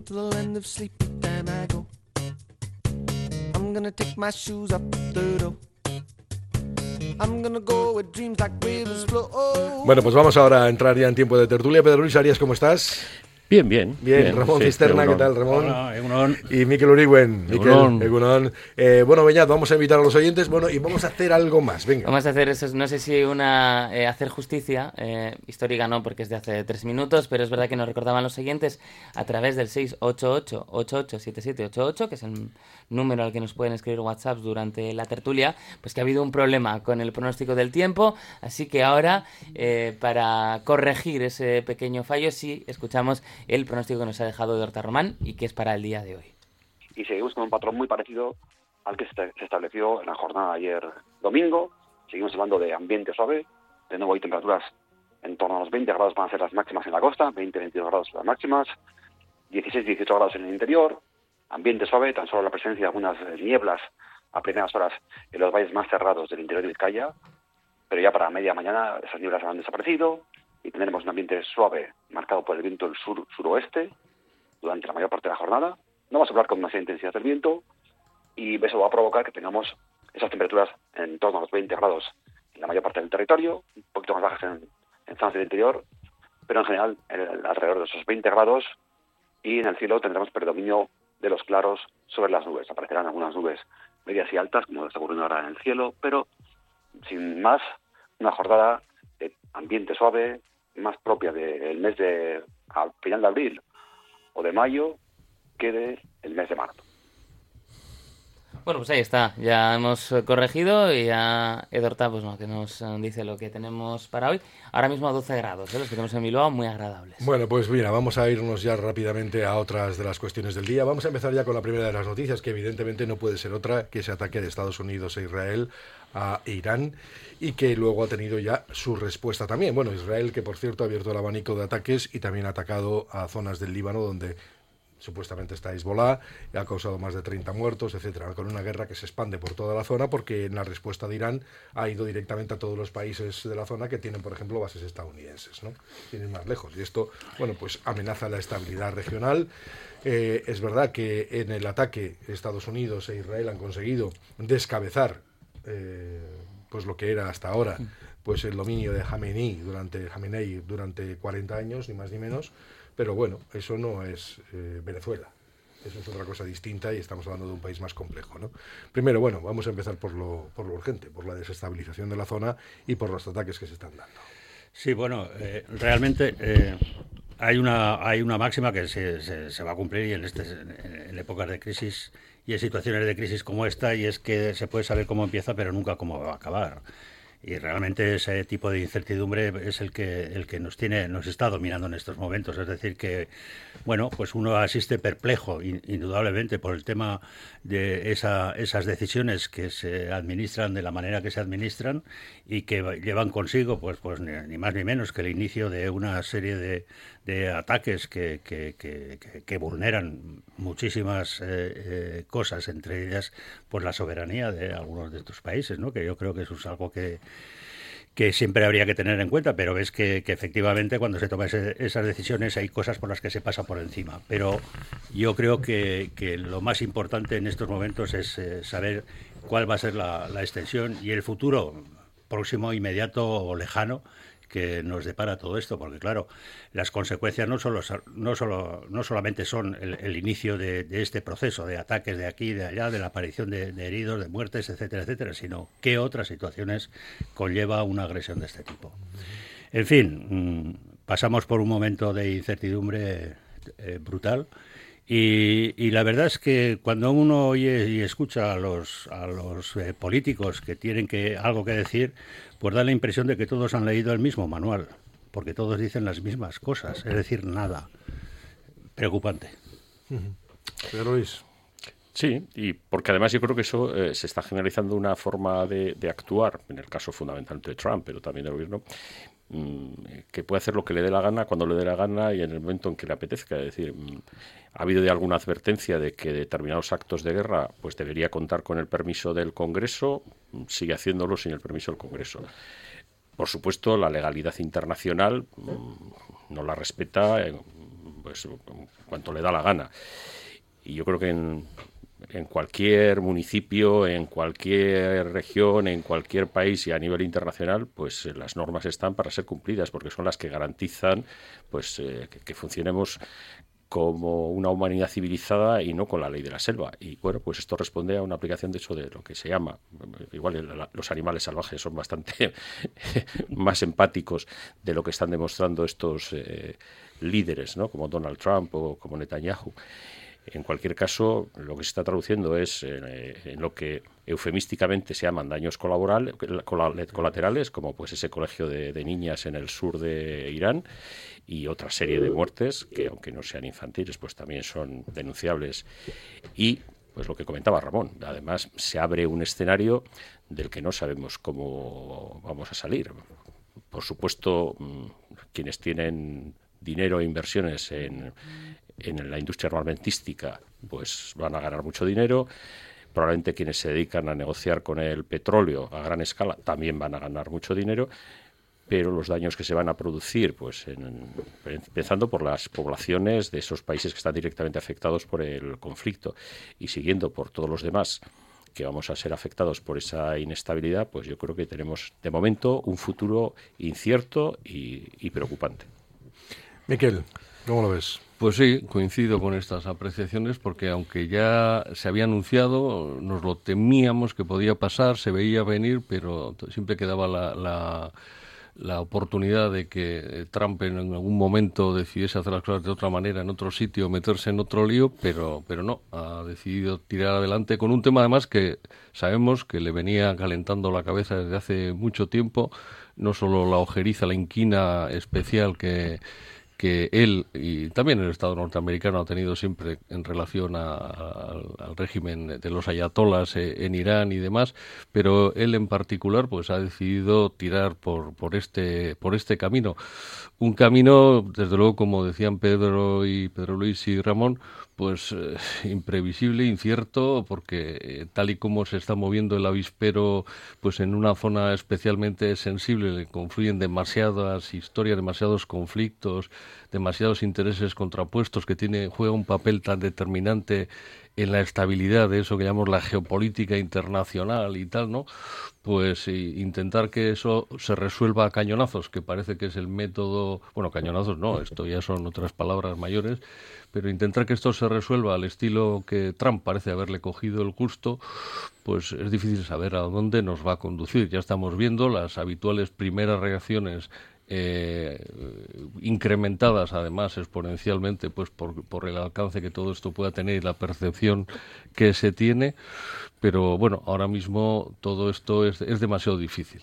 to the land of sleep, then I go. I'm gonna take my shoes up the door. I'm gonna go where dreams like rivers flow. Bueno, pues vamos ahora a entrar ya en tiempo de tertulia. Pedro Luis Arias, ¿cómo estás? Bien. Ramón Cisterna, Egunon. ¿qué tal, Ramón? Hola, Egunon. Y Mikel Uriwen. Egunon. Bueno, Beñat, vamos a invitar a los oyentes, y vamos a hacer algo más, venga. Vamos a hacer eso, no sé si hacer justicia, histórica no, porque es de hace 3 minutos, pero es verdad que nos recordaban los oyentes a través del 688-887788, que es el número al que nos pueden escribir WhatsApp durante la tertulia, pues que ha habido un problema con el pronóstico del tiempo, así que ahora, para corregir ese pequeño fallo, sí escuchamos el pronóstico que nos ha dejado Dorta Román y que es para el día de hoy. Y seguimos con un patrón muy parecido al que se estableció en la jornada de ayer domingo. Seguimos hablando de ambiente suave. De nuevo hay temperaturas en torno a los 20 grados van a ser las máximas en la costa, 20-22 grados las máximas, 16-18 grados en el interior. Ambiente suave, tan solo la presencia de algunas nieblas a primeras horas en los valles más cerrados del interior de Vizcaya, pero ya para media mañana esas nieblas han desaparecido y tendremos un ambiente suave marcado por el viento del suroeste durante la mayor parte de la jornada. No va a soplar con demasiada intensidad el viento y eso va a provocar que tengamos esas temperaturas en torno a los 20 grados en la mayor parte del territorio, un poquito más bajas en zonas del interior, pero en general alrededor de esos 20 grados, y en el cielo tendremos predominio de los claros sobre las nubes. Aparecerán algunas nubes medias y altas, como está ocurriendo ahora en el cielo, pero sin más, una jornada de ambiente suave, más propia del mes al final de abril o de mayo que del mes de marzo. Bueno, pues ahí está, ya hemos corregido y ya Edorta que nos dice lo que tenemos para hoy. Ahora mismo a 12 grados, los que tenemos en Bilbao, muy agradables. Bueno, pues mira, vamos a irnos ya rápidamente a otras de las cuestiones del día. Vamos a empezar ya con la primera de las noticias, que evidentemente no puede ser otra que ese ataque de Estados Unidos e Israel a Irán, y que luego ha tenido ya su respuesta también. Bueno, Israel, que por cierto ha abierto el abanico de ataques y también ha atacado a zonas del Líbano donde supuestamente está Hezbollah, ha causado más de 30 muertos, etcétera, con una guerra que se expande por toda la zona, porque en la respuesta de Irán ha ido directamente a todos los países de la zona que tienen, por ejemplo, bases estadounidenses, ¿no? Tienen más lejos, y esto, bueno, pues amenaza la estabilidad regional. Es verdad que en el ataque Estados Unidos e Israel han conseguido descabezar pues lo que era hasta ahora pues el dominio de Jamenei durante 40 años, ni más ni menos. Pero bueno, eso no es Venezuela, eso es otra cosa distinta y estamos hablando de un país más complejo, ¿no? Primero, bueno, vamos a empezar por lo urgente, por la desestabilización de la zona y por los ataques que se están dando. Sí, bueno, realmente hay una máxima que se va a cumplir y en épocas de crisis y en situaciones de crisis como esta, y es que se puede saber cómo empieza pero nunca cómo va a acabar. Y realmente ese tipo de incertidumbre es el que nos está dominando en estos momentos. Es decir que, bueno, pues uno asiste perplejo, indudablemente, por el tema de esas decisiones que se administran de la manera que se administran y que llevan consigo, pues ni más ni menos que el inicio de una serie de ataques que vulneran muchísimas cosas, entre ellas pues la soberanía de algunos de estos países, ¿no? Que yo creo que eso es algo que siempre habría que tener en cuenta, pero ves que efectivamente cuando se toman esas decisiones hay cosas por las que se pasa por encima. Pero yo creo que lo más importante en estos momentos es saber cuál va a ser la extensión y el futuro próximo, inmediato o lejano que nos depara todo esto, porque claro, las consecuencias no solamente son el inicio de este proceso de ataques de aquí y de allá, de la aparición de heridos, de muertes, etcétera, etcétera, sino qué otras situaciones conlleva una agresión de este tipo. En fin, pasamos por un momento de incertidumbre brutal. Y la verdad es que cuando uno oye y escucha a los políticos que tienen algo que decir, pues da la impresión de que todos han leído el mismo manual, porque todos dicen las mismas cosas, es decir, nada. Preocupante. Pero Luis. Sí, y porque además yo creo que eso se está generalizando una forma de actuar, en el caso fundamentalmente de Trump, pero también del gobierno, que puede hacer lo que le dé la gana, cuando le dé la gana y en el momento en que le apetezca. Es decir, ha habido de alguna advertencia de que determinados actos de guerra pues debería contar con el permiso del Congreso, sigue haciéndolo sin el permiso del Congreso. Por supuesto, la legalidad internacional no la respeta pues cuanto le da la gana. Y yo creo que en cualquier municipio, en cualquier región, en cualquier país y a nivel internacional, pues las normas están para ser cumplidas, porque son las que garantizan pues que funcionemos como una humanidad civilizada y no con la ley de la selva. Y bueno, pues esto responde a una aplicación de eso, de lo que se llama, igual los animales salvajes son bastante más empáticos de lo que están demostrando estos líderes, ¿no? Como Donald Trump o como Netanyahu. En cualquier caso, lo que se está traduciendo es en lo que eufemísticamente se llaman daños colaterales, como pues ese colegio de niñas en el sur de Irán, y otra serie de muertes que, aunque no sean infantiles, pues también son denunciables. Y pues lo que comentaba Ramón, además se abre un escenario del que no sabemos cómo vamos a salir. Por supuesto, quienes tienen dinero e inversiones en la industria armamentística, pues van a ganar mucho dinero. Probablemente quienes se dedican a negociar con el petróleo a gran escala también van a ganar mucho dinero, pero los daños que se van a producir, pues empezando por las poblaciones de esos países que están directamente afectados por el conflicto y siguiendo por todos los demás que vamos a ser afectados por esa inestabilidad, pues yo creo que tenemos de momento un futuro incierto y preocupante. Miquel, ¿cómo lo ves? Pues sí, coincido con estas apreciaciones, porque aunque ya se había anunciado, nos lo temíamos que podía pasar, se veía venir, pero siempre quedaba la oportunidad de que Trump en algún momento decidiese hacer las cosas de otra manera, en otro sitio, meterse en otro lío, pero no, ha decidido tirar adelante con un tema además que sabemos que le venía calentando la cabeza desde hace mucho tiempo, no solo la ojeriza, la inquina especial que él y también el Estado norteamericano ha tenido siempre en relación al régimen de los ayatolas en Irán y demás, pero él en particular pues ha decidido tirar por este camino. Un camino, desde luego, como decían Pedro Luis y Ramón, pues imprevisible, incierto, porque tal y como se está moviendo el avispero, pues en una zona especialmente sensible le confluyen demasiadas historias, demasiados conflictos, demasiados intereses contrapuestos, que juega un papel tan determinante en la estabilidad de eso que llamamos la geopolítica internacional y tal, ¿no? Pues intentar que eso se resuelva a cañonazos, que parece que es el método, bueno, cañonazos no, esto ya son otras palabras mayores, pero intentar que esto se resuelva al estilo que Trump parece haberle cogido el gusto, pues es difícil saber a dónde nos va a conducir. Ya estamos viendo las habituales primeras reacciones incrementadas además exponencialmente pues por el alcance que todo esto pueda tener y la percepción que se tiene, pero bueno, ahora mismo todo esto es demasiado difícil.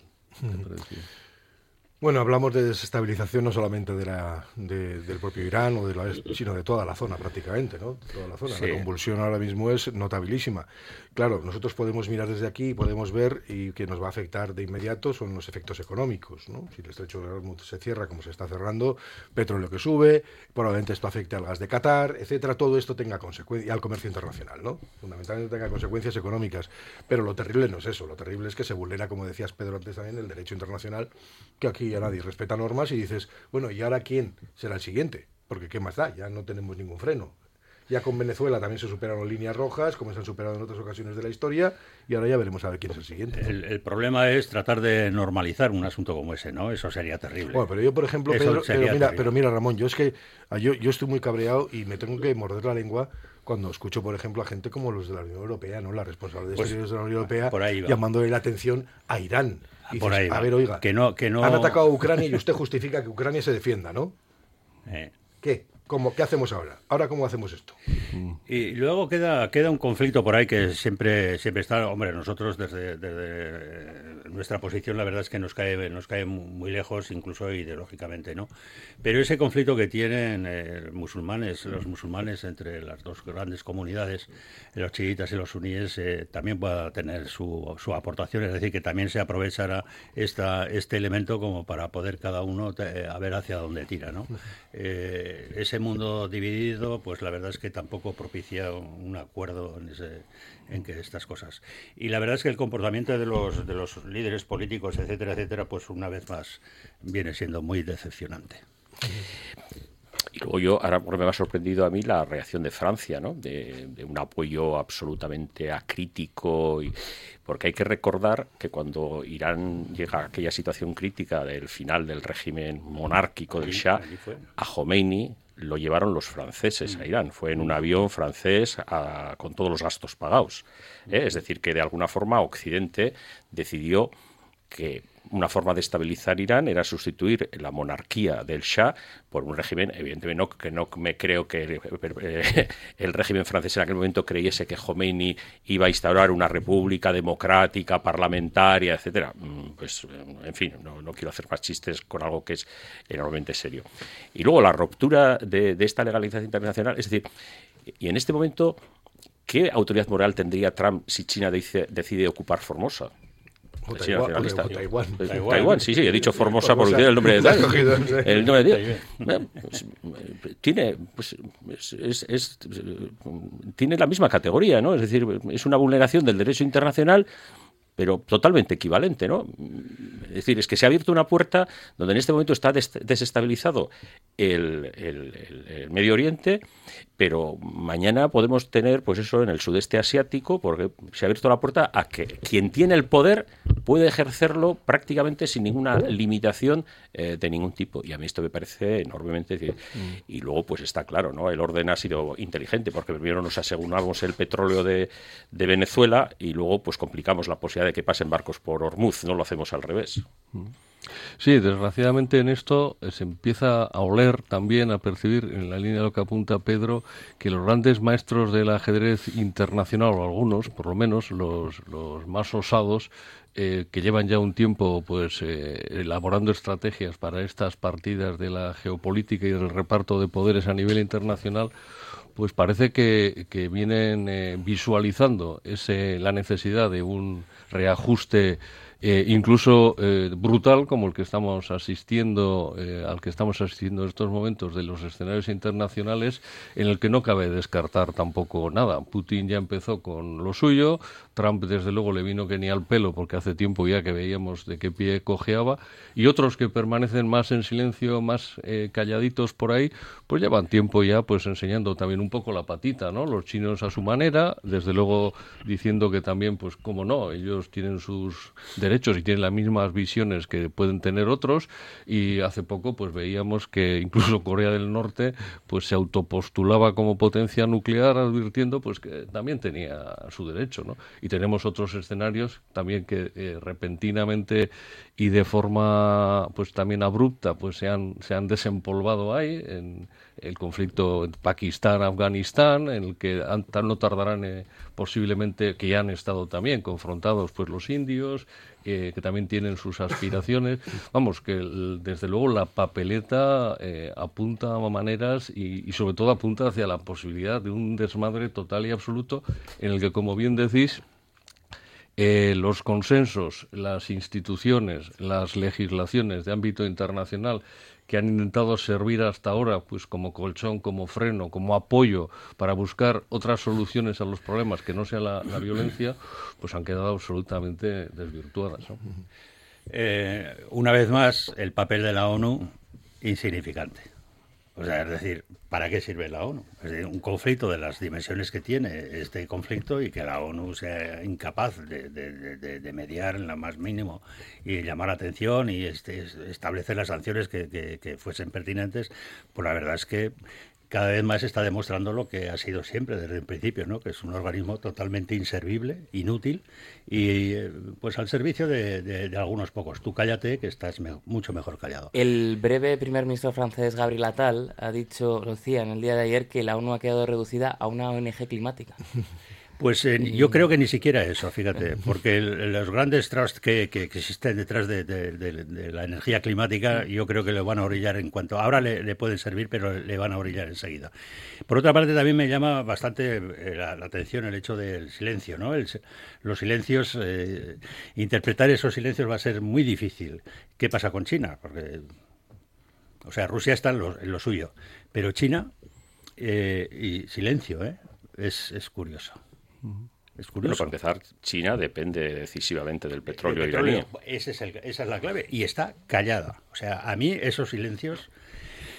Bueno, hablamos de desestabilización no solamente del propio Irán sino de toda la zona prácticamente, ¿no? Toda la zona. Sí. La convulsión ahora mismo es notabilísima. Claro, nosotros podemos mirar desde aquí y podemos ver, y que nos va a afectar de inmediato son los efectos económicos, ¿no? Si el estrecho de Hormuz se cierra como se está cerrando, petróleo que sube, probablemente esto afecte al gas de Qatar, etcétera, todo esto tenga consecuencias, y al comercio internacional, ¿no? Fundamentalmente tenga consecuencias económicas. Pero lo terrible no es eso, lo terrible es que se vulnera, como decías Pedro antes también, el derecho internacional, que aquí ya nadie respeta normas, y dices, bueno, ¿y ahora quién será el siguiente? Porque ¿qué más da? Ya no tenemos ningún freno. Ya con Venezuela también se superaron líneas rojas, como se han superado en otras ocasiones de la historia, y ahora ya veremos a ver quién es el siguiente. El problema es tratar de normalizar un asunto como ese, ¿no? Eso sería terrible. Bueno, pero yo, por ejemplo, pero mira, Ramón, yo es que yo estoy muy cabreado y me tengo que morder la lengua cuando escucho, por ejemplo, a gente como los de la Unión Europea, ¿no? La responsable de exteriores de la Unión Europea, llamándole la atención a Irán. Y por dices, ahí va. A ver, oiga, que no... han atacado a Ucrania y usted justifica que Ucrania se defienda, ¿no? ¿Qué? ¿Qué hacemos ahora? ¿Ahora cómo hacemos esto? Y luego queda un conflicto por ahí que siempre está. Hombre, nosotros desde nuestra posición la verdad es que nos cae muy lejos, incluso ideológicamente, ¿no? Pero ese conflicto que tienen los musulmanes entre las dos grandes comunidades, los chiitas y los suníes, también va a tener su aportación, es decir, que también se aprovechará este elemento como para poder cada uno a ver hacia dónde tira, ¿no? Ese mundo dividido, pues la verdad es que tampoco propicia un acuerdo en que estas cosas. Y la verdad es que el comportamiento de los líderes políticos, etcétera, etcétera, pues una vez más viene siendo muy decepcionante. Y luego ahora me ha sorprendido a mí la reacción de Francia, ¿no? De un apoyo absolutamente acrítico, porque hay que recordar que cuando Irán llega a aquella situación crítica del final del régimen monárquico del Shah, a Khomeini lo llevaron los franceses a Irán. Fue en un avión francés con todos los gastos pagados. Es decir, que de alguna forma Occidente decidió que una forma de estabilizar Irán era sustituir la monarquía del Shah por un régimen, evidentemente que no me creo que el régimen francés en aquel momento creyese que Khomeini iba a instaurar una república democrática, parlamentaria, etcétera. Pues, en fin, no quiero hacer más chistes con algo que es enormemente serio. Y luego la ruptura de esta legalización internacional, es decir, y en este momento, ¿qué autoridad moral tendría Trump si China decide ocupar Formosa? Taiwán, sí, he dicho Formosa porque tiene el nombre de Dios. El nombre de Dios. Tiene la misma categoría, ¿no? Es decir, es una vulneración del derecho internacional, pero totalmente equivalente, ¿no? Es decir, es que se ha abierto una puerta donde en este momento está desestabilizado el Medio Oriente, pero mañana podemos tener, pues eso, en el sudeste asiático, porque se ha abierto la puerta a que quien tiene el poder puede ejercerlo prácticamente sin ninguna limitación de ningún tipo. Y a mí esto me parece enormemente... Y luego, pues está claro, ¿no? El orden ha sido inteligente, porque primero nos aseguramos el petróleo de Venezuela y luego, pues complicamos la posibilidad de que pasen barcos por Hormuz. No lo hacemos al revés. Sí, desgraciadamente en esto se empieza a oler también, a percibir, en la línea de lo que apunta Pedro, que los grandes maestros del ajedrez internacional, o algunos, por lo menos, los más osados, que llevan ya un tiempo pues elaborando estrategias para estas partidas de la geopolítica y del reparto de poderes a nivel internacional, pues parece que vienen visualizando la necesidad de un reajuste incluso brutal, como el que estamos asistiendo, al que estamos asistiendo en estos momentos de los escenarios internacionales, en el que no cabe descartar tampoco nada. Putin ya empezó con lo suyo, Trump desde luego le vino que ni al pelo, porque hace tiempo ya que veíamos de qué pie cojeaba, y otros que permanecen más en silencio, más calladitos por ahí, pues llevan tiempo ya pues enseñando también un poco la patita, ¿no? Los chinos a su manera, desde luego diciendo que también, pues cómo no, ellos tienen sus derechos y tienen las mismas visiones que pueden tener otros, y hace poco pues veíamos que incluso Corea del Norte pues se autopostulaba como potencia nuclear, advirtiendo pues que también tenía su derecho, ¿no? Y tenemos otros escenarios también que repentinamente y de forma pues también abrupta pues se han desempolvado ahí, en el conflicto Pakistán-Afganistán, en el que no tardarán posiblemente, que ya han estado también confrontados pues los indios, que también tienen sus aspiraciones. Vamos, que desde luego la papeleta apunta a maneras y sobre todo apunta hacia la posibilidad de un desmadre total y absoluto, en el que, como bien decís, los consensos, las instituciones, las legislaciones de ámbito internacional que han intentado servir hasta ahora pues como colchón, como freno, como apoyo para buscar otras soluciones a los problemas que no sea la violencia, pues han quedado absolutamente desvirtuadas, ¿no? Una vez más, el papel de la ONU insignificante. O sea, es decir, ¿para qué sirve la ONU? Es decir, un conflicto de las dimensiones que tiene este conflicto y que la ONU sea incapaz de mediar en lo más mínimo y llamar la atención y establecer las sanciones que fuesen pertinentes, pues la verdad es que cada vez más está demostrando lo que ha sido siempre desde el principio, ¿no? Que es un organismo totalmente inservible, inútil y pues al servicio de algunos pocos. Tú cállate, que estás mucho mejor callado. El breve primer ministro francés Gabriel Attal lo decía en el día de ayer, que la ONU ha quedado reducida a una ONG climática. Pues yo creo que ni siquiera eso, fíjate, porque los grandes trusts que existen detrás de la energía climática, yo creo que le van a orillar en cuanto... Ahora le pueden servir, pero le van a orillar enseguida. Por otra parte, también me llama bastante la atención el hecho del silencio, ¿no? Los silencios, interpretar esos silencios va a ser muy difícil. ¿Qué pasa con China? Porque, o sea, Rusia está en lo suyo, pero China, y silencio, es curioso. Es curioso. Bueno, para empezar, China depende decisivamente del petróleo iraní. Esa es la clave. Y está callada. O sea, a mí esos silencios...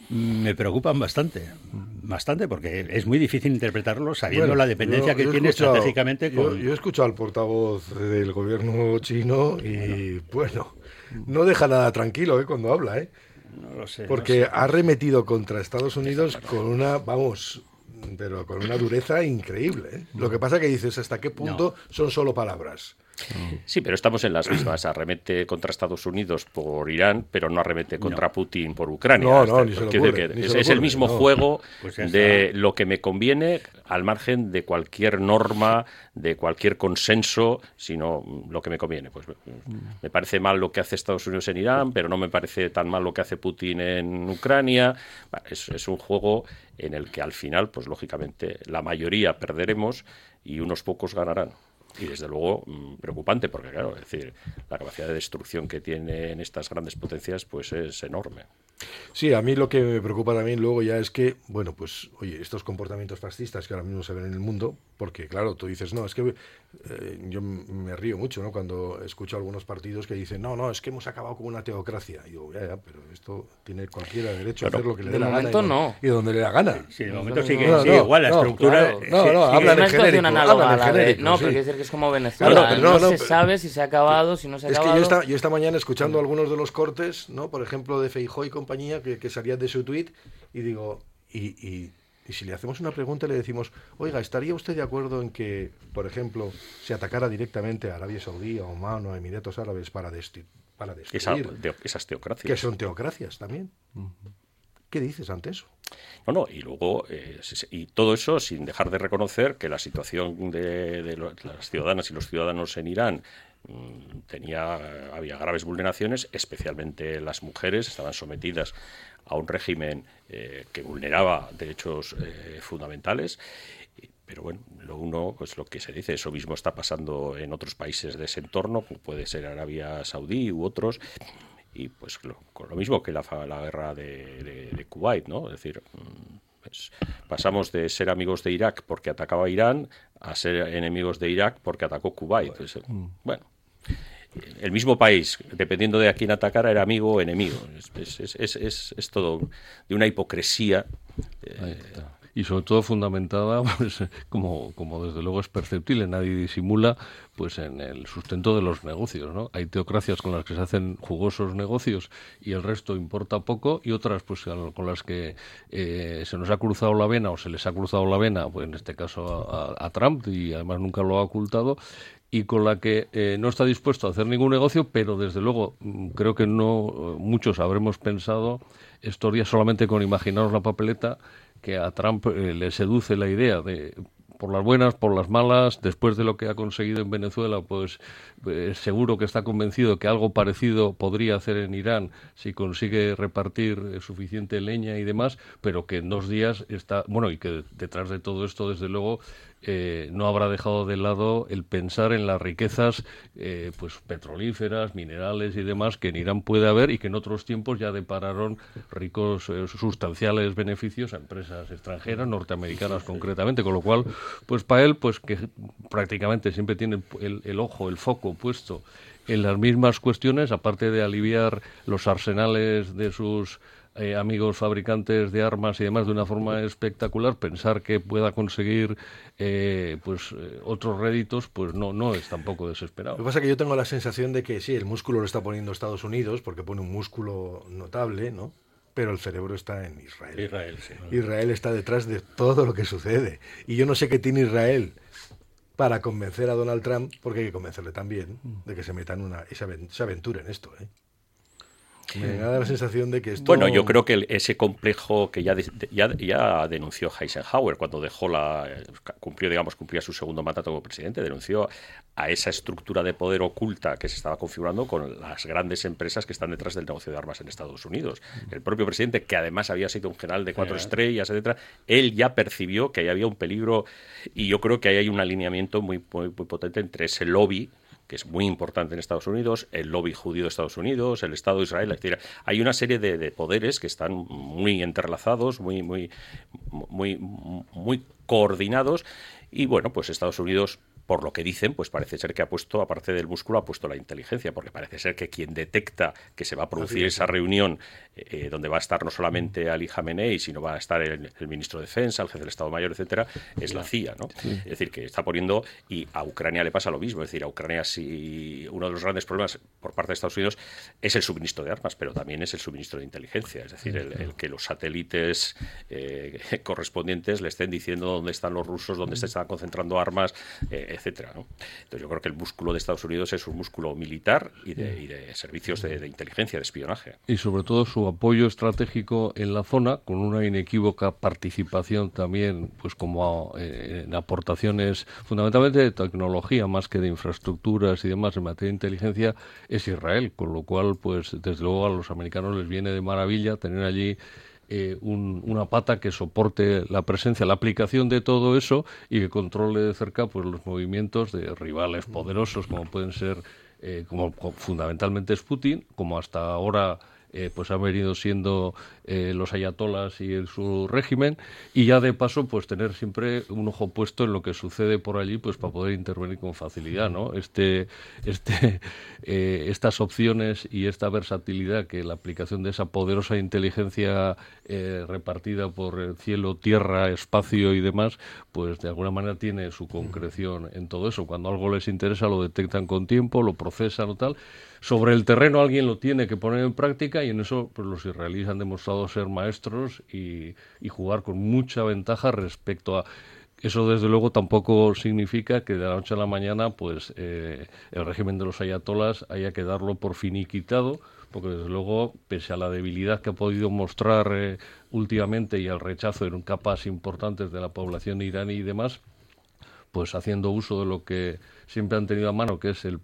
Me preocupan bastante, porque es muy difícil interpretarlo sabiendo la dependencia que tiene estratégicamente con... Yo he escuchado al portavoz del gobierno chino y, bueno, no deja nada tranquilo cuando habla, No lo sé. Porque ha arremetido contra Estados Unidos con una, pero con una dureza increíble. Lo que pasa que dices, ¿hasta qué punto son solo palabras? Sí, pero estamos en las mismas. Arremete contra Estados Unidos por Irán, pero no arremete contra Putin por Ucrania. Ni se lo ocurre. Es el mismo juego Pues de lo que me conviene al margen de cualquier norma, de cualquier consenso, sino lo que me conviene. Pues me parece mal lo que hace Estados Unidos en Irán, pero no me parece tan mal lo que hace Putin en Ucrania. Es un juego en el que al final, pues lógicamente, la mayoría perderemos y unos pocos ganarán. Y desde luego preocupante, porque claro, es decir, la capacidad de destrucción que tienen estas grandes potencias pues es enorme. Sí, a mí lo que me preocupa también luego ya es que, bueno, pues, oye, estos comportamientos fascistas que ahora mismo se ven en el mundo, porque claro, tú dices, no, es que yo me río mucho, ¿no? Cuando escucho algunos partidos que dicen, no, es que hemos acabado con una teocracia. Y digo, ya, pero esto tiene cualquiera derecho a hacer lo que le dé la gana. Y donde le da gana. Sí, de momento sigue igual, la estructura... hablan en genérico. No, pero quiere decir que es como Venezuela. No se sabe si se ha acabado, si no se ha acabado. Es que yo esta mañana escuchando algunos de los cortes, ¿no? Por ejemplo, de Feijóo y compañía, que salían de su tuit, y digo, y si le hacemos una pregunta y le decimos, oiga, ¿estaría usted de acuerdo en que, por ejemplo, se atacara directamente a Arabia Saudí, a Omán o a Emiratos Árabes para destruir esas teocracias? Que son teocracias también. ¿Qué dices ante eso? Y luego, y todo eso sin dejar de reconocer que la situación de las ciudadanas y los ciudadanos en Irán había graves vulneraciones, especialmente las mujeres estaban sometidas a un régimen que vulneraba derechos fundamentales. Pero bueno, lo que se dice, eso mismo está pasando en otros países de ese entorno, como puede ser Arabia Saudí u otros. Y pues con lo mismo que la guerra de Kuwait, ¿no? Es decir, pues pasamos de ser amigos de Irak porque atacaba a Irán a ser enemigos de Irak porque atacó Kuwait. Bueno, el mismo país, dependiendo de a quién atacara, era amigo o enemigo. Es todo de una hipocresía. Y sobre todo fundamentada, pues, como desde luego es perceptible, nadie disimula, pues en el sustento de los negocios, ¿no? Hay teocracias con las que se hacen jugosos negocios y el resto importa poco, y otras pues con las que se nos ha cruzado la vena o se les ha cruzado la vena, pues en este caso a Trump, y además nunca lo ha ocultado, y con la que no está dispuesto a hacer ningún negocio, pero desde luego creo que no muchos habremos pensado estos días solamente con imaginarnos la papeleta, que a Trump le seduce la idea de, por las buenas, por las malas, después de lo que ha conseguido en Venezuela, pues seguro que está convencido que algo parecido podría hacer en Irán si consigue repartir suficiente leña y demás, pero que en 2 días está, bueno, y que detrás de todo esto, desde luego, no habrá dejado de lado el pensar en las riquezas pues petrolíferas, minerales y demás que en Irán puede haber y que en otros tiempos ya depararon ricos, sustanciales beneficios a empresas extranjeras, norteamericanas concretamente, con lo cual, pues para él, pues que prácticamente siempre tiene el ojo, el foco puesto en las mismas cuestiones, aparte de aliviar los arsenales de sus amigos fabricantes de armas y demás de una forma espectacular, pensar que pueda conseguir otros réditos, pues no es tampoco desesperado. Lo que pasa es que yo tengo la sensación de que sí, el músculo lo está poniendo Estados Unidos, porque pone un músculo notable, ¿no? Pero el cerebro está en Israel. Israel está detrás de todo lo que sucede. Y yo no sé qué tiene Israel para convencer a Donald Trump, porque hay que convencerle también de que se meta en esa aventura en esto, ¿eh? Me da la sensación de que esto... Bueno, yo creo que ese complejo que ya denunció Eisenhower cuando cumplía su segundo mandato como presidente, denunció a esa estructura de poder oculta que se estaba configurando con las grandes empresas que están detrás del negocio de armas en Estados Unidos. El propio presidente, que además había sido un general de 4 estrellas, etcétera, él ya percibió que ahí había un peligro, y yo creo que ahí hay un alineamiento muy, muy, muy potente entre ese lobby, que es muy importante en Estados Unidos, el lobby judío de Estados Unidos, el Estado de Israel, etc. Hay una serie de poderes que están muy entrelazados, muy, muy, muy, muy coordinados, y bueno, pues Estados Unidos por lo que dicen, pues parece ser que ha puesto, aparte del músculo, ha puesto la inteligencia, porque parece ser que quien detecta que se va a producir esa reunión donde va a estar no solamente Ali Khamenei, sino va a estar el ministro de Defensa, el jefe del Estado Mayor, etcétera, es la CIA, ¿no? Es decir, que está poniendo, y a Ucrania le pasa lo mismo, es decir, a Ucrania sí, uno de los grandes problemas por parte de Estados Unidos es el suministro de armas, pero también es el suministro de inteligencia, es decir, el que los satélites correspondientes le estén diciendo dónde están los rusos, dónde se están concentrando armas, etcétera, ¿no? Entonces yo creo que el músculo de Estados Unidos es un músculo militar y de servicios de inteligencia, de espionaje. Y sobre todo su apoyo estratégico en la zona, con una inequívoca participación también, pues como en aportaciones fundamentalmente de tecnología más que de infraestructuras y demás en materia de inteligencia, es Israel, con lo cual pues desde luego a los americanos les viene de maravilla tener allí una pata que soporte la presencia, la aplicación de todo eso y que controle de cerca pues los movimientos de rivales poderosos como pueden ser como fundamentalmente es Putin, como hasta ahora pues han venido siendo los ayatolas y su régimen, y ya de paso pues tener siempre un ojo puesto en lo que sucede por allí pues para poder intervenir con facilidad, ¿no? Estas opciones y esta versatilidad que la aplicación de esa poderosa inteligencia repartida por el cielo, tierra, espacio y demás, pues de alguna manera tiene su concreción en todo eso. Cuando algo les interesa lo detectan con tiempo, lo procesan o tal. Sobre el terreno alguien lo tiene que poner en práctica y en eso pues los israelíes han demostrado ser maestros y jugar con mucha ventaja respecto a... Eso desde luego tampoco significa que de la noche a la mañana pues el régimen de los ayatolas haya que darlo por finiquitado, porque desde luego, pese a la debilidad que ha podido mostrar últimamente y al rechazo en capas importantes de la población iraní y demás, pues haciendo uso de lo que siempre han tenido a mano, que es el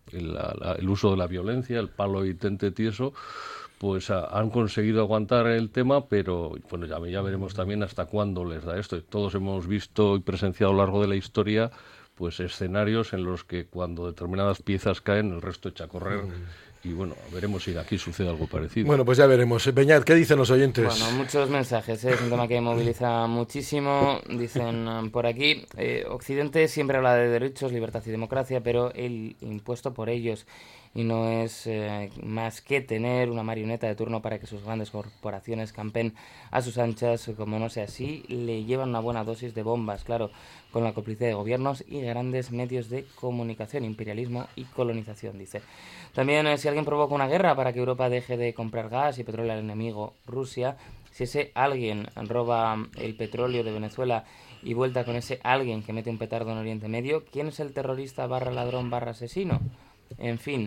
uso de la violencia, el palo y tente tieso, pues han conseguido aguantar el tema, pero bueno, ya veremos también hasta cuándo les da esto. Todos hemos visto y presenciado a lo largo de la historia pues escenarios en los que cuando determinadas piezas caen, el resto echa a correr. Y bueno, veremos si aquí sucede algo parecido. Bueno, pues ya veremos. Beñat, ¿qué dicen los oyentes? Bueno, muchos mensajes, es un tema que moviliza muchísimo. Dicen por aquí, Occidente siempre habla de derechos, libertad y democracia, pero el impuesto por ellos, y no es más que tener una marioneta de turno para que sus grandes corporaciones campen a sus anchas. Como no sea así, le llevan una buena dosis de bombas, claro, con la complicidad de gobiernos y grandes medios de comunicación, imperialismo y colonización, dice. También, si alguien provoca una guerra para que Europa deje de comprar gas y petróleo al enemigo, Rusia, si ese alguien roba el petróleo de Venezuela y vuelta con ese alguien que mete un petardo en Oriente Medio, ¿quién es el terrorista / ladrón / asesino? En fin,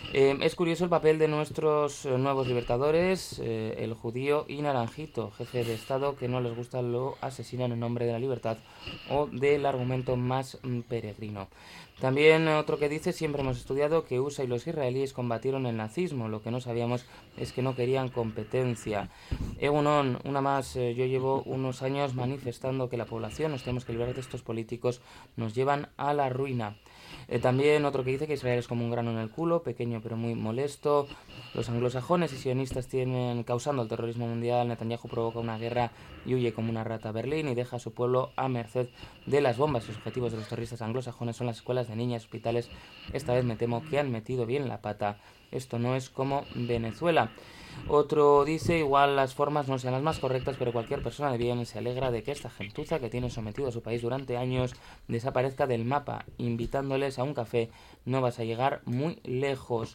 es curioso el papel de nuestros nuevos libertadores, el judío y Naranjito, jefe de Estado, que no les gusta lo asesinan en nombre de la libertad o del argumento más peregrino. También otro que dice, siempre hemos estudiado que USA y los israelíes combatieron el nazismo, lo que no sabíamos es que no querían competencia. Egunon, una más, yo llevo unos años manifestando que la población nos tenemos que librar de estos políticos, nos llevan a la ruina. También otro que dice que Israel es como un grano en el culo, pequeño pero muy molesto. Los anglosajones y sionistas tienen causando el terrorismo mundial. Netanyahu provoca una guerra y huye como una rata a Berlín y deja a su pueblo a merced de las bombas. Los objetivos de los terroristas anglosajones son las escuelas de niñas, hospitales. Esta vez me temo que han metido bien la pata. Esto no es como Venezuela. Otro dice, igual las formas no sean las más correctas, pero cualquier persona de bien se alegra de que esta gentuza que tiene sometido a su país durante años desaparezca del mapa. Invitándoles a un café no vas a llegar muy lejos.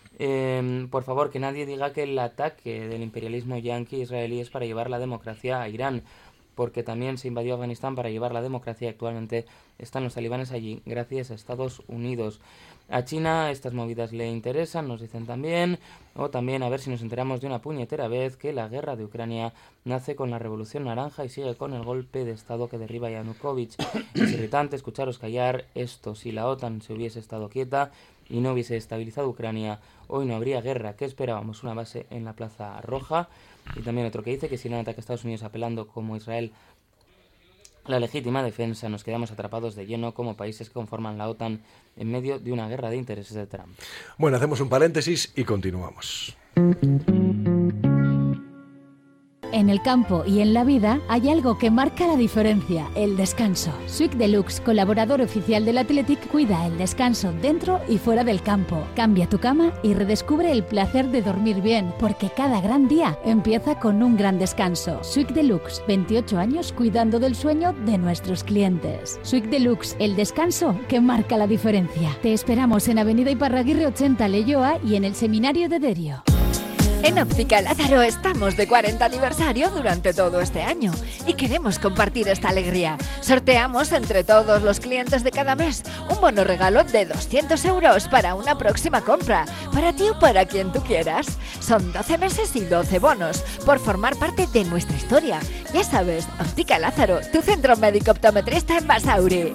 Por favor, que nadie diga que el ataque del imperialismo yanqui israelí es para llevar la democracia a Irán, porque también se invadió Afganistán para llevar la democracia y actualmente están los talibanes allí, gracias a Estados Unidos. A China estas movidas le interesan, nos dicen también, o también a ver si nos enteramos de una puñetera vez que la guerra de Ucrania nace con la Revolución Naranja y sigue con el golpe de Estado que derriba a Yanukovych. Es irritante escucharos callar esto. Si la OTAN se hubiese estado quieta y no hubiese estabilizado Ucrania, hoy no habría guerra. ¿Qué esperábamos? Una base en la Plaza Roja. Y también otro que dice que si no ataca a Estados Unidos apelando como Israel la legítima defensa, nos quedamos atrapados de lleno como países que conforman la OTAN en medio de una guerra de intereses de Trump. Bueno, hacemos un paréntesis y continuamos. En el campo y en la vida hay algo que marca la diferencia, el descanso. Swick Deluxe, colaborador oficial del Athletic, cuida el descanso dentro y fuera del campo. Cambia tu cama y redescubre el placer de dormir bien, porque cada gran día empieza con un gran descanso. Swick Deluxe, 28 años cuidando del sueño de nuestros clientes. Swick Deluxe, el descanso que marca la diferencia. Te esperamos en Avenida Iparraguirre 80, Leioa, y en el Seminario de Derio. En Óptica Lázaro estamos de 40 aniversario durante todo este año y queremos compartir esta alegría. Sorteamos entre todos los clientes de cada mes un bono regalo de 200 euros para una próxima compra, para ti o para quien tú quieras. Son 12 meses y 12 bonos por formar parte de nuestra historia. Ya sabes, Óptica Lázaro, tu centro médico optometrista en Basauri.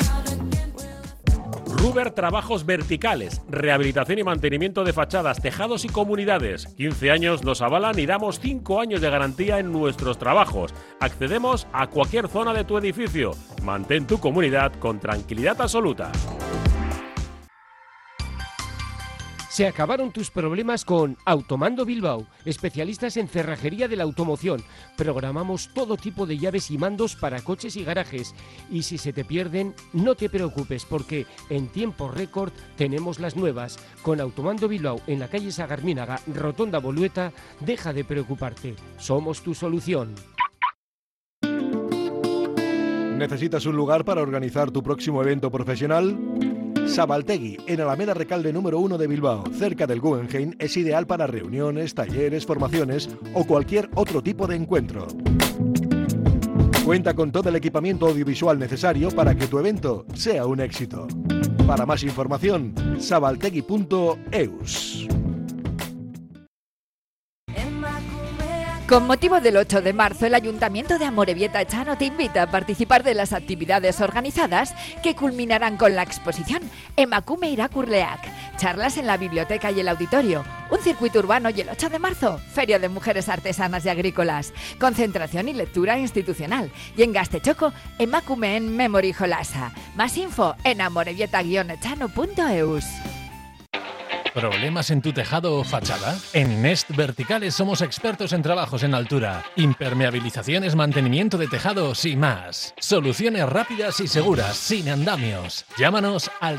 Ruber Trabajos Verticales, rehabilitación y mantenimiento de fachadas, tejados y comunidades. 15 años nos avalan y damos 5 años de garantía en nuestros trabajos. Accedemos a cualquier zona de tu edificio. Mantén tu comunidad con tranquilidad absoluta. Se acabaron tus problemas con Automando Bilbao, especialistas en cerrajería de la automoción. Programamos todo tipo de llaves y mandos para coches y garajes. Y si se te pierden, no te preocupes, porque en tiempo récord tenemos las nuevas. Con Automando Bilbao en la calle Sagarmínaga, Rotonda Bolueta, deja de preocuparte. Somos tu solución. ¿Necesitas un lugar para organizar tu próximo evento profesional? Sabaltegui, en Alameda Recalde número 1 de Bilbao, cerca del Guggenheim, es ideal para reuniones, talleres, formaciones o cualquier otro tipo de encuentro. Cuenta con todo el equipamiento audiovisual necesario para que tu evento sea un éxito. Para más información, sabaltegui.eus. Con motivo del 8 de marzo, el Ayuntamiento de Amorebieta Echano te invita a participar de las actividades organizadas que culminarán con la exposición Emakume Irakurleak, charlas en la biblioteca y el auditorio, un circuito urbano y el 8 de marzo, Feria de Mujeres Artesanas y Agrícolas, concentración y lectura institucional, y en Gaztetxoko, Emakume en Memory Jolasa. Más info en amorebieta-echano.eus. ¿Problemas en tu tejado o fachada? En Nest Verticales somos expertos en trabajos en altura, impermeabilizaciones, mantenimiento de tejados y más. Soluciones rápidas y seguras, sin andamios. Llámanos al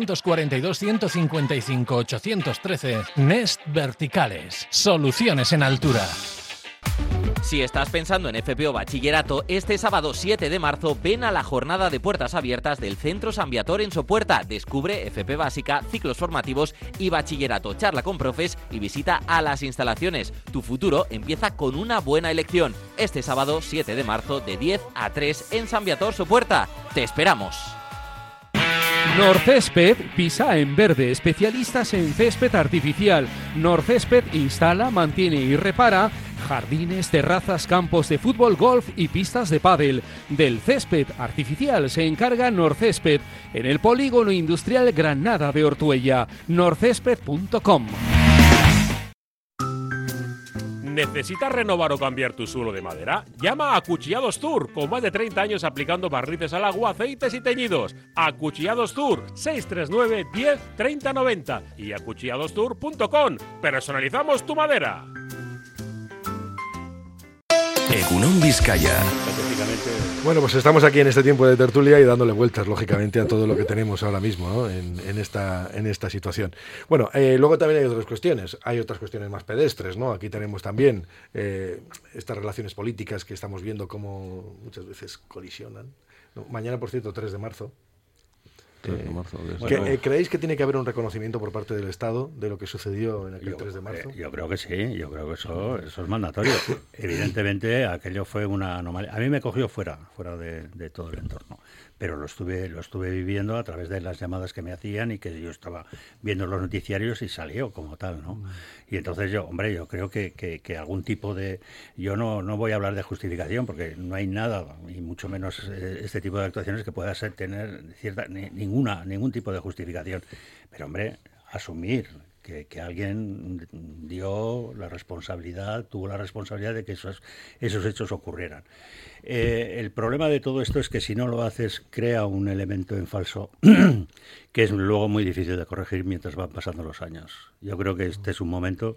642-155-813. Nest Verticales. Soluciones en altura. Si estás pensando en FP o bachillerato, este sábado 7 de marzo ven a la jornada de puertas abiertas del Centro San Viator en Sopuerta. Descubre FP básica, ciclos formativos y bachillerato. Charla con profes y visita a las instalaciones. Tu futuro empieza con una buena elección. Este sábado 7 de marzo de 10 a 3 en San Viator Sopuerta. ¡Te esperamos! Norcésped pisa en verde, especialistas en césped artificial. Norcésped instala, mantiene y repara jardines, terrazas, campos de fútbol, golf y pistas de pádel. Del césped artificial se encarga Norcésped en el Polígono Industrial Granada de Ortuella. norcésped.com. ¿Necesitas renovar o cambiar tu suelo de madera? Llama a Acuchillados Tour, con más de 30 años aplicando barnices al agua, aceites y teñidos. Acuchillados Tour, 639 10 30 90 y acuchilladostour.com. Personalizamos tu madera. Egunon Vizcaya. Bueno, pues estamos aquí en este tiempo de tertulia y dándole vueltas, lógicamente, a todo lo que tenemos ahora mismo, ¿no? en esta situación. Bueno, luego también hay otras cuestiones. Hay otras cuestiones más pedestres, ¿no? Aquí tenemos también estas relaciones políticas que estamos viendo cómo muchas veces colisionan. No, mañana, por cierto, 3 de marzo. ¿Creéis que tiene que haber un reconocimiento por parte del Estado de lo que sucedió en aquel 3 de marzo? Yo creo que sí, yo creo que eso es mandatorio. Evidentemente aquello fue una anomalía. A mí me cogió fuera de todo el entorno, pero lo estuve viviendo a través de las llamadas que me hacían y que yo estaba viendo los noticiarios y salió como tal, ¿no? Y entonces yo creo que algún tipo de... Yo no voy a hablar de justificación porque no hay nada, y mucho menos este tipo de actuaciones que pueda tener ningún tipo de justificación. Pero, hombre, asumir que alguien tuvo la responsabilidad de que esos hechos ocurrieran. El problema de todo esto es que si no lo haces, crea un elemento en falso que es luego muy difícil de corregir mientras van pasando los años. Yo creo que este es un momento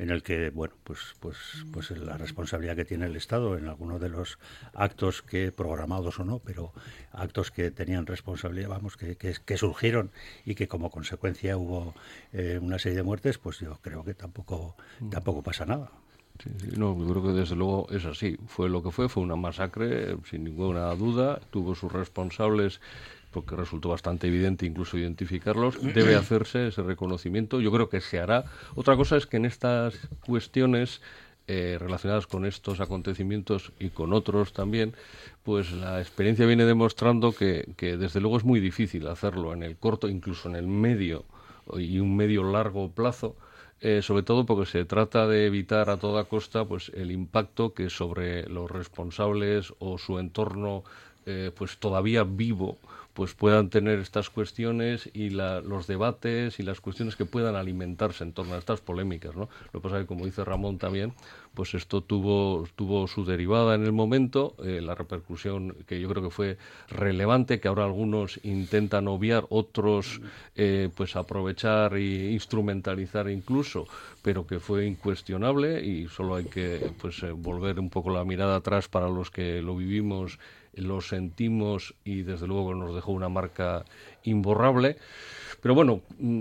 en el que, bueno, pues la responsabilidad que tiene el Estado en algunos de los actos que, programados o no, pero actos que tenían responsabilidad, vamos, que surgieron y que como consecuencia hubo una serie de muertes, pues yo creo que tampoco pasa nada. Sí, no, yo creo que desde luego es así. Fue lo que fue una masacre, sin ninguna duda, tuvo sus responsables, porque resultó bastante evidente incluso identificarlos. Debe hacerse ese reconocimiento, yo creo que se hará. Otra cosa es que en estas cuestiones relacionadas con estos acontecimientos y con otros también, pues la experiencia viene demostrando que desde luego es muy difícil hacerlo en el corto, incluso en el medio y un medio largo plazo, sobre todo porque se trata de evitar a toda costa pues el impacto que sobre los responsables o su entorno pues todavía vivo pues puedan tener estas cuestiones y los debates y las cuestiones que puedan alimentarse en torno a estas polémicas, ¿no? Lo que pasa es que, como dice Ramón también, pues esto tuvo su derivada en el momento, la repercusión que yo creo que fue relevante, que ahora algunos intentan obviar, otros pues aprovechar e instrumentalizar incluso, pero que fue incuestionable, y solo hay que pues volver un poco la mirada atrás para los que lo vivimos, lo sentimos, y desde luego nos dejó una marca imborrable. Pero bueno,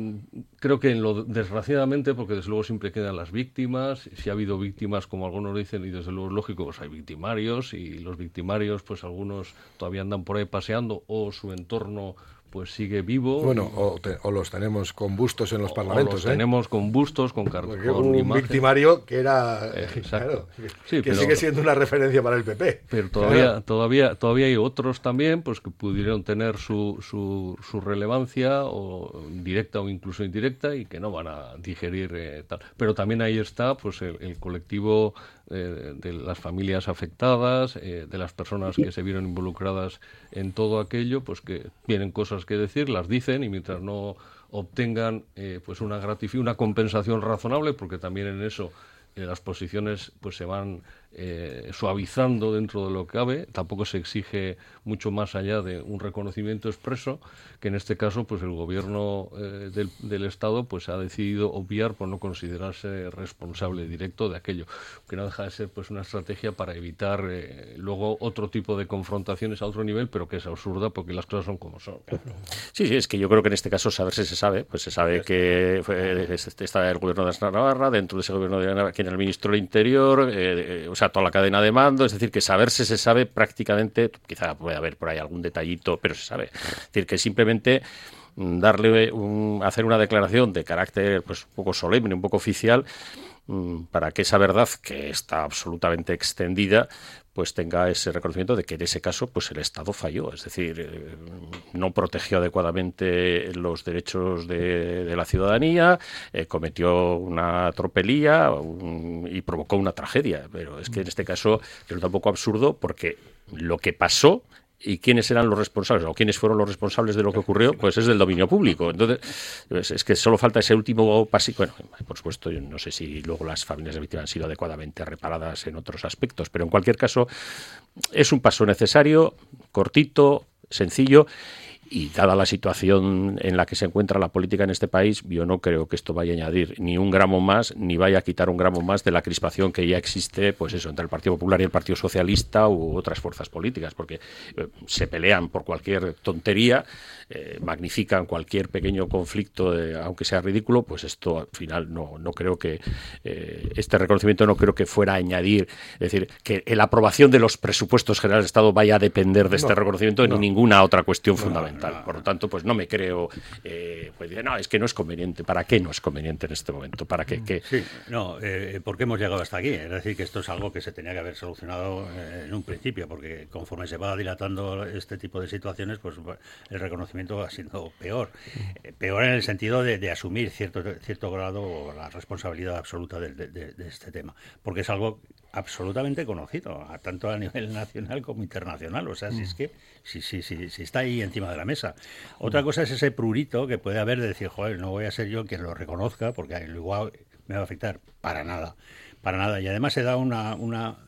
creo que desgraciadamente, porque desde luego siempre quedan las víctimas, si ha habido víctimas, como algunos dicen, y desde luego es lógico, pues hay victimarios, y los victimarios, pues algunos todavía andan por ahí paseando, o su entorno pues sigue vivo. Bueno, o los tenemos con bustos en los parlamentos. Los tenemos con bustos, con cartón. Un imagen. Victimario que era, claro, sí, que sigue siendo una referencia para el PP. Pero todavía hay otros también, pues que pudieron tener su relevancia, o directa o incluso indirecta, y que no van a digerir tal. Pero también ahí está pues el colectivo de las familias afectadas, de las personas que se vieron involucradas en todo aquello, pues que tienen cosas que decir, las dicen, y mientras no obtengan pues una compensación razonable, porque también en eso las posiciones pues se van suavizando dentro de lo que cabe, tampoco se exige mucho más allá de un reconocimiento expreso, que en este caso pues el gobierno del Estado pues ha decidido obviar por no considerarse responsable directo de aquello, que no deja de ser pues una estrategia para evitar luego otro tipo de confrontaciones a otro nivel, pero que es absurda porque las cosas son como son. Sí, es que yo creo que en este caso saberse se sabe, pues se sabe que está el gobierno de Navarra, dentro de ese gobierno de Navarra, que en el ministro del Interior, o sea, toda la cadena de mando, es decir, que saberse se sabe prácticamente, quizá puede haber por ahí algún detallito, pero se sabe. Es decir, que simplemente hacer una declaración de carácter pues un poco solemne, un poco oficial, para que esa verdad, que está absolutamente extendida, pues tenga ese reconocimiento de que en ese caso pues el Estado falló, es decir, no protegió adecuadamente los derechos de la ciudadanía, cometió una tropelía y provocó una tragedia. Pero es que en este caso resulta un poco absurdo, porque lo que pasó y quiénes eran los responsables o quiénes fueron los responsables de lo que ocurrió, pues es del dominio público. Entonces, es que solo falta ese último paso. Bueno, por supuesto, yo no sé si luego las familias de víctimas han sido adecuadamente reparadas en otros aspectos, pero en cualquier caso es un paso necesario, cortito, sencillo. Y dada la situación en la que se encuentra la política en este país, yo no creo que esto vaya a añadir ni un gramo más, ni vaya a quitar un gramo más de la crispación que ya existe, pues eso, entre el Partido Popular y el Partido Socialista u otras fuerzas políticas, porque se pelean por cualquier tontería, magnifican cualquier pequeño conflicto, aunque sea ridículo. Pues esto al final no creo que este reconocimiento no creo que fuera a añadir, es decir, que la aprobación de los presupuestos generales de Estado vaya a depender de este reconocimiento ni ninguna otra cuestión fundamental. Por lo tanto, pues no me creo, pues no, es que no es conveniente. ¿Para qué no es conveniente en este momento? ¿Para qué? Sí, no, ¿por qué hemos llegado hasta aquí? Es decir, que esto es algo que se tenía que haber solucionado en un principio, porque conforme se va dilatando este tipo de situaciones, pues el reconocimiento va siendo peor. Peor en el sentido de asumir cierto grado o la responsabilidad absoluta de este tema, porque es algo absolutamente conocido, tanto a nivel nacional como internacional. O sea, si es que si está ahí encima de la mesa. Otra cosa es ese prurito que puede haber de decir, joder, no voy a ser yo quien lo reconozca, porque igual me va a afectar. Para nada. Y además se da una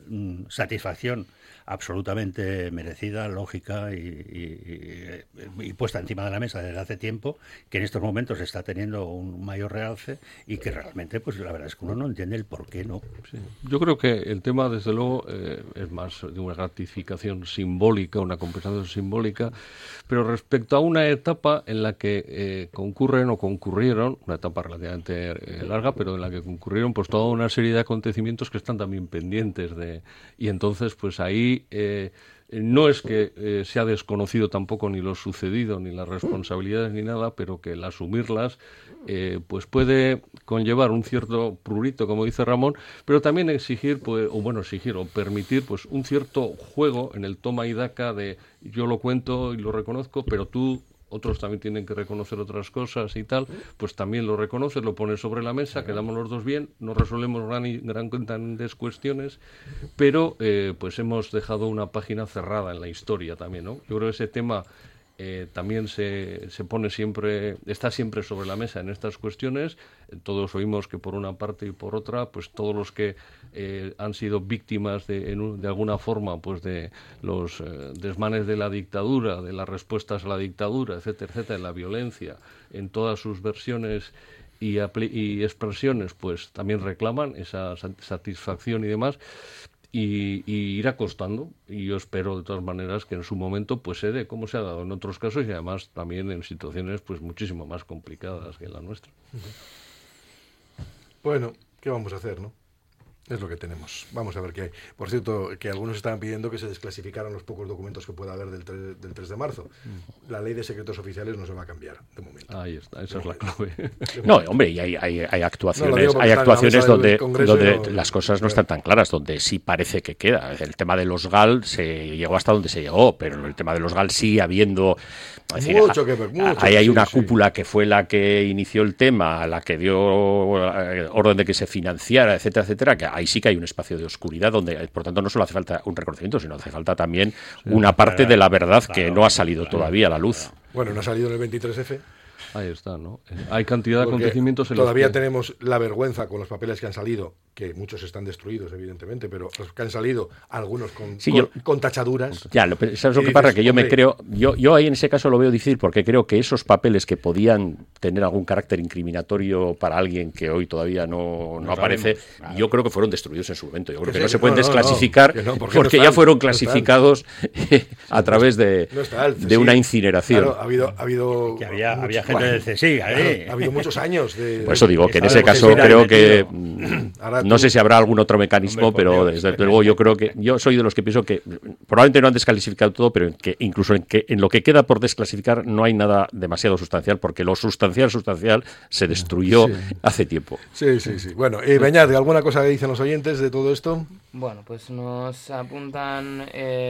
satisfacción absolutamente merecida, lógica y puesta encima de la mesa desde hace tiempo, que en estos momentos está teniendo un mayor realce y que realmente, pues la verdad es que uno no entiende el por qué no. Sí. Yo creo que el tema, desde luego, es más de una gratificación simbólica, una compensación simbólica, pero respecto a una etapa en la que concurrieron, una etapa relativamente larga, pero en la que concurrieron pues toda una serie de acontecimientos que están también pendientes y entonces pues ahí no es que sea desconocido tampoco ni lo sucedido, ni las responsabilidades, ni nada, pero que el asumirlas pues puede conllevar un cierto prurito, como dice Ramón, pero también exigir, pues, o permitir pues un cierto juego en el toma y daca de yo lo cuento y lo reconozco, pero tú... Otros también tienen que reconocer otras cosas y tal, pues también lo reconoces, lo pones sobre la mesa, quedamos los dos bien, no resolvemos grandes cuestiones, pero pues hemos dejado una página cerrada en la historia también, ¿no? Yo creo que ese tema también se pone siempre, está siempre sobre la mesa en estas cuestiones. Todos oímos que por una parte y por otra, pues todos los que han sido víctimas de alguna forma pues de los desmanes de la dictadura, de las respuestas a la dictadura, etcétera, etcétera, de la violencia en todas sus versiones y expresiones, pues también reclaman esa satisfacción y demás. Y irá costando, y yo espero de todas maneras que en su momento pues se dé como se ha dado en otros casos y además también en situaciones pues muchísimo más complicadas que la nuestra. Bueno, ¿qué vamos a hacer, no? Es lo que tenemos. Vamos a ver qué hay. Por cierto, que algunos estaban pidiendo que se desclasificaran los pocos documentos que pueda haber del 3 de marzo. La ley de secretos oficiales no se va a cambiar, de momento. Ahí está, esa es la clave. No, hombre, y hay actuaciones, donde las cosas no están tan claras, donde sí parece que queda. El tema de los GAL se llegó hasta donde se llegó, pero en el tema de los GAL sigue habiendo... mucho que ver, ahí hay una cúpula que fue la que inició el tema, la que dio orden de que se financiara, etcétera, etcétera, que ahí sí que hay un espacio de oscuridad donde, por tanto, no solo hace falta un reconocimiento, sino hace falta también una parte de la verdad que no ha salido todavía a la luz. Bueno, no ha salido en el 23F. Ahí está, ¿no? Hay cantidad de acontecimientos en todavía los que... tenemos la vergüenza con los papeles que han salido, que muchos están destruidos, evidentemente, pero los que han salido, algunos con tachaduras. Ya, ¿sabes lo que pasa? Que yo me creo... Yo ahí en ese caso lo veo difícil porque creo que esos papeles que podían tener algún carácter incriminatorio para alguien que hoy todavía no aparece, claro, yo creo que fueron destruidos en su momento. Yo creo que no se pueden desclasificar porque ya fueron clasificados a través de una incineración. Claro, ha habido que había gente del CSIC, ha habido muchos años de... Por eso digo que en ese caso creo que... No sé si habrá algún otro mecanismo, pero desde luego yo creo que... Yo soy de los que pienso que probablemente no han desclasificado todo, pero que incluso en lo que queda por desclasificar no hay nada demasiado sustancial, porque lo sustancial se destruyó hace tiempo. Sí. Bueno, Beñat, ¿alguna cosa que dicen los oyentes de todo esto? Bueno, pues nos apuntan...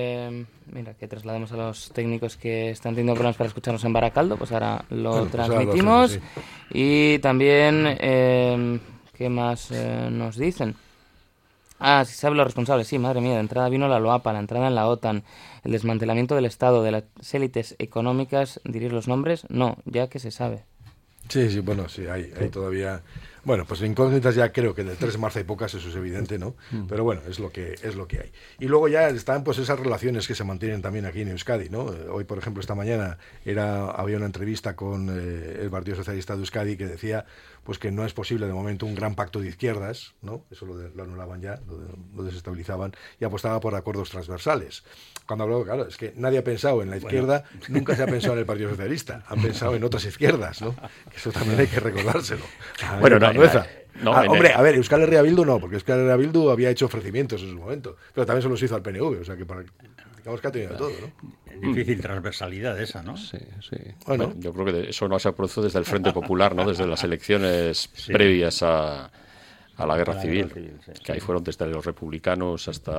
mira, que traslademos a los técnicos que están teniendo problemas para escucharnos en Baracaldo, pues ahora lo transmitimos. Sí. Y también, ¿qué más nos dicen? Si se sabe los responsables, sí, madre mía, de entrada vino la LOAPA, la entrada en la OTAN, el desmantelamiento del Estado, de las élites económicas, ¿diréis los nombres? No, ya que se sabe. Sí, bueno, sí, hay todavía... Bueno, pues incógnitas ya creo que del 3 de marzo hay pocas, eso es evidente, ¿no? Pero bueno, es lo que hay. Y luego ya están pues esas relaciones que se mantienen también aquí en Euskadi, ¿no? Hoy, por ejemplo, esta mañana había una entrevista con el Partido Socialista de Euskadi que decía pues que no es posible de momento un gran pacto de izquierdas, ¿no? Eso lo anulaban ya, lo desestabilizaban y apostaba por acuerdos transversales. Cuando habló, claro, es que nadie ha pensado en la izquierda, nunca se ha pensado en el Partido Socialista, han pensado en otras izquierdas, ¿no? Eso también hay que recordárselo. Bueno, hombre, a ver, Euskal Herria Bildu no, porque Euskal Herria Bildu había hecho ofrecimientos en su momento, pero también se los hizo al PNV, o sea que digamos que ha tenido de todo, ¿no? Difícil transversalidad esa, ¿no? Sí. Bueno, yo creo que eso no se ha producido desde el Frente Popular, ¿no? Desde las elecciones previas a la Guerra Civil, que ahí fueron desde los republicanos hasta...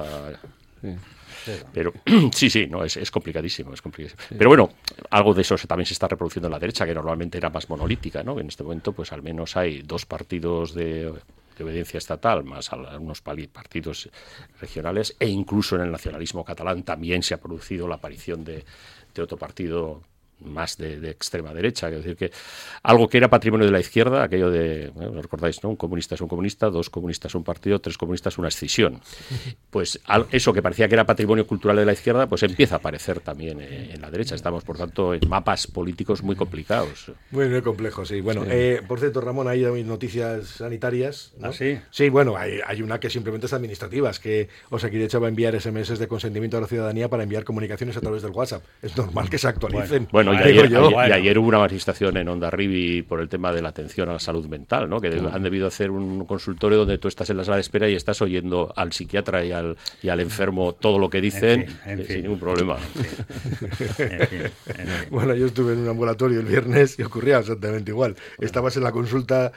Pero sí, no, es complicadísimo, Pero bueno, algo de eso también se está reproduciendo en la derecha, que normalmente era más monolítica, ¿no? En este momento, pues al menos hay dos partidos de obediencia estatal, más algunos partidos regionales, e incluso en el nacionalismo catalán también se ha producido la aparición de otro partido más de extrema derecha. Es decir, que algo que era patrimonio de la izquierda, aquello de, ¿lo recordáis, no? Un comunista es un comunista, 2 comunistas un partido, 3 comunistas una escisión. Pues eso que parecía que era patrimonio cultural de la izquierda, pues empieza a aparecer también en la derecha. Estamos, por tanto, en mapas políticos muy complicados. Muy complejos, sí. Bueno, por cierto, Ramón, hay noticias sanitarias, ¿no? ¿Ah, sí? Sí, bueno, hay una que simplemente es administrativa, es que Osakidetza va a enviar SMS de consentimiento a la ciudadanía para enviar comunicaciones a través del WhatsApp. Es normal que se actualicen. Bueno, y ayer hubo una manifestación en Hondarribia por el tema de la atención a la salud mental, ¿no? Que han debido hacer un consultorio donde tú estás en la sala de espera y estás oyendo al psiquiatra y al enfermo todo lo que dicen sin ningún problema. Bueno, yo estuve en un ambulatorio el viernes y ocurría exactamente igual. Estabas en la consulta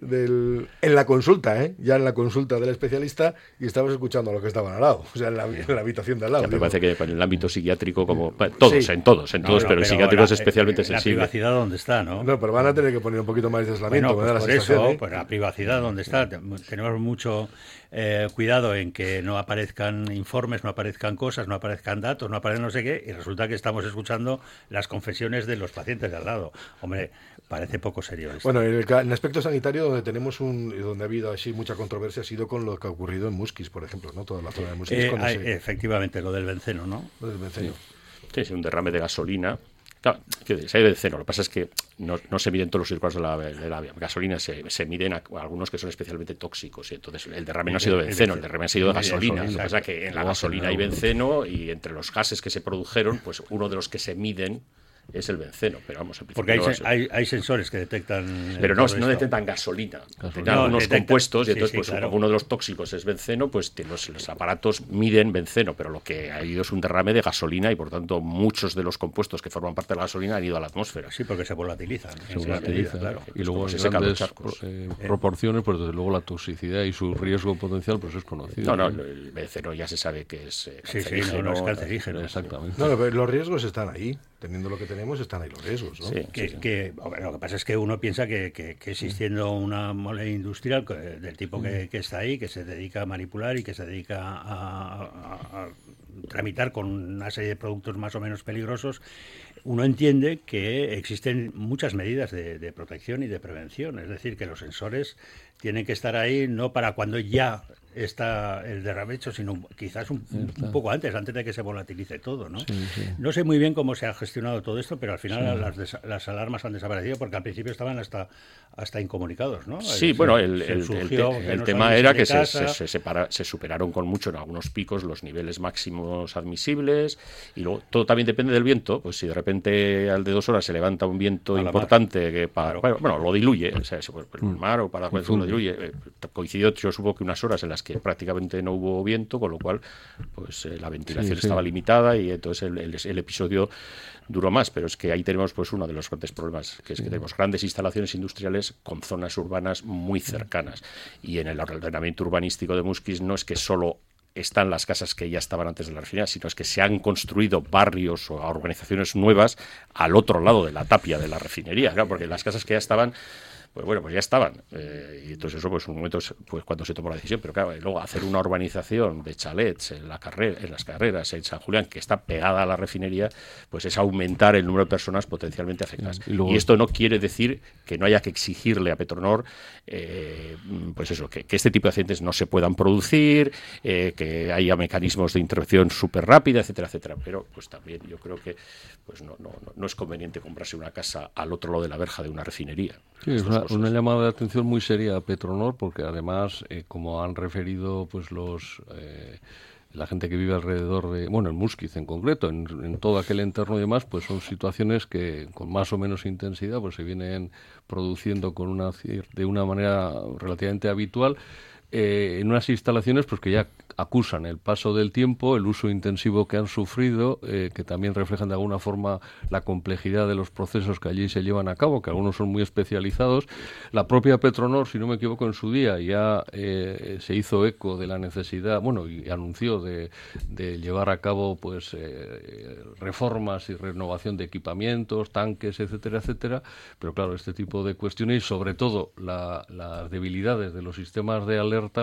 ya en la consulta del especialista y estabas escuchando a los que estaban al lado, o sea, en la habitación de al lado. Me parece que en el ámbito psiquiátrico, como todos, pero el psiquiátrico es especialmente sensible. La privacidad donde está, ¿no? No, pero van a tener que poner un poquito más de aislamiento. Bueno, pues por eso, pues la privacidad donde está. Tenemos mucho cuidado en que no aparezcan informes, no aparezcan cosas, no aparezcan datos, no aparezcan no sé qué, y resulta que estamos escuchando las confesiones de los pacientes de al lado. Hombre, parece poco serio esto. Bueno, en aspecto sanitario, donde ha habido así mucha controversia ha sido con lo que ha ocurrido en Muskis, por ejemplo, ¿no? Toda la zona de Muskis. Efectivamente, lo del benceno, ¿no? Lo del benceno. Sí, es un derrame de gasolina. Claro, si hay benceno, lo que pasa es que no se miden todos los circuitos de la gasolina, se miden algunos que son especialmente tóxicos, y entonces el derrame no ha sido de benceno, el derrame ha sido de gasolina. Lo que pasa es que en la gasolina hay benceno y entre los gases que se produjeron, pues uno de los que se miden es el benceno, pero vamos, en porque hay sensores que detectan, pero no detectan gasolina, detectan algunos compuestos, y entonces pues claro, uno de los tóxicos es benceno, pues los aparatos miden benceno, pero lo que ha ido es un derrame de gasolina y por tanto muchos de los compuestos que forman parte de la gasolina han ido a la atmósfera. Sí, porque se volatilizan. Claro. Y luego en grandes proporciones, pues desde luego la toxicidad y su riesgo potencial pues es conocido. No, el benceno ya se sabe que es cancerígeno. No es cancerígeno. Exactamente. No, pero los riesgos están ahí. Teniendo lo que tenemos, están ahí los riesgos, ¿no? Lo que pasa es que uno piensa que existiendo una mole industrial del tipo que está ahí, que se dedica a manipular y que se dedica a tramitar con una serie de productos más o menos peligrosos, uno entiende que existen muchas medidas de protección y de prevención. Es decir, que los sensores tienen que estar ahí no para cuando ya está el derrame hecho, sino quizás un poco antes de que se volatilice todo, ¿no? Sí. No sé muy bien cómo se ha gestionado todo esto, pero al final las alarmas han desaparecido porque al principio estaban hasta incomunicados, ¿no? Sí, bueno, el tema era que se superaron con mucho en algunos picos los niveles máximos admisibles, y luego todo también depende del viento. Pues si de repente al de 2 horas se levanta un viento importante que lo diluye, o sea, por el mar o para cuando lo diluye, coincidió, yo supongo que unas horas en las que prácticamente no hubo viento, con lo cual pues la ventilación estaba limitada y entonces el episodio duró más, pero es que ahí tenemos pues uno de los grandes problemas, que es que tenemos grandes instalaciones industriales con zonas urbanas muy cercanas, y en el ordenamiento urbanístico de Muskis no es que solo están las casas que ya estaban antes de la refinería, sino es que se han construido barrios o organizaciones nuevas al otro lado de la tapia de la refinería, claro, porque las casas que ya estaban pues ya estaban, y entonces eso pues un momento pues cuando se tomó la decisión, pero claro, luego hacer una urbanización de chalets en las carreras en San Julián, que está pegada a la refinería, pues es aumentar el número de personas potencialmente afectadas. Y esto no quiere decir que no haya que exigirle a Petronor pues eso, que este tipo de accidentes no se puedan producir, que haya mecanismos de intervención súper rápida, etcétera, etcétera, pero pues también yo creo que pues no es conveniente comprarse una casa al otro lado de la verja de una refinería. Sí, es una llamada de atención muy seria a Petronor, porque además, como han referido pues la gente que vive alrededor de, en Muskiz en concreto, en todo aquel entorno y demás, pues son situaciones que con más o menos intensidad pues se vienen produciendo de una manera relativamente habitual, en unas instalaciones pues que ya acusan el paso del tiempo, el uso intensivo que han sufrido, que también reflejan de alguna forma la complejidad de los procesos que allí se llevan a cabo, que algunos son muy especializados. La propia Petronor, si no me equivoco, en su día ya se hizo eco de la necesidad, y anunció de llevar a cabo pues reformas y renovación de equipamientos, tanques, etcétera, etcétera, pero claro, este tipo de cuestiones y sobre todo las debilidades de los sistemas de alerta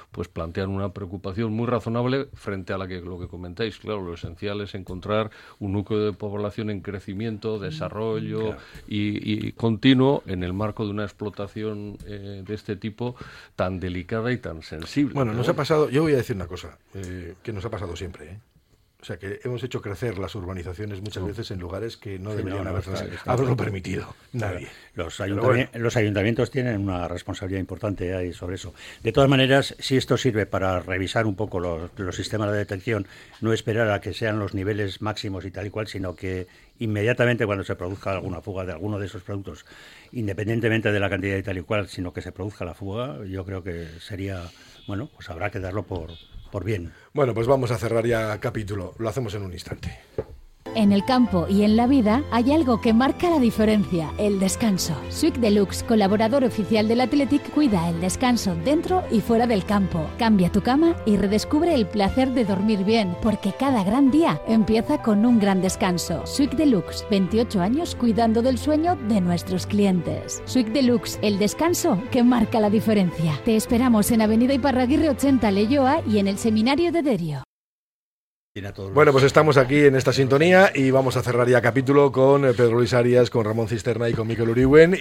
pues plantean una preocupación muy razonable frente a lo que comentáis. Claro, lo esencial es encontrar un núcleo de población en crecimiento, desarrollo y continuo en el marco de una explotación de este tipo tan delicada y tan sensible. Bueno, nos ha pasado, yo voy a decir una cosa, que nos ha pasado siempre, ¿eh? O sea, que hemos hecho crecer las urbanizaciones muchas veces en lugares que no deberían haberlo permitido nadie. Los ayuntamientos tienen una responsabilidad importante ahí sobre eso. De todas maneras, si esto sirve para revisar un poco los sistemas de detección, no esperar a que sean los niveles máximos y tal y cual, sino que inmediatamente cuando se produzca alguna fuga de alguno de esos productos, independientemente de la cantidad y tal y cual, sino que se produzca la fuga, yo creo que sería, bueno, pues habrá que darlo por bien. Bueno, pues vamos a cerrar ya capítulo. Lo hacemos en un instante. En el campo y en la vida hay algo que marca la diferencia, el descanso. Swick Deluxe, colaborador oficial del Athletic, cuida el descanso dentro y fuera del campo. Cambia tu cama y redescubre el placer de dormir bien, porque cada gran día empieza con un gran descanso. Swick Deluxe, 28 años cuidando del sueño de nuestros clientes. Swick Deluxe, el descanso que marca la diferencia. Te esperamos en Avenida Iparraguirre 80, Leioa, y en el Seminario de Derio. Bueno, pues estamos aquí en esta sintonía y vamos a cerrar ya capítulo con Pedro Luis Arias, con Ramón Cisterna y con Mikel Uriwen.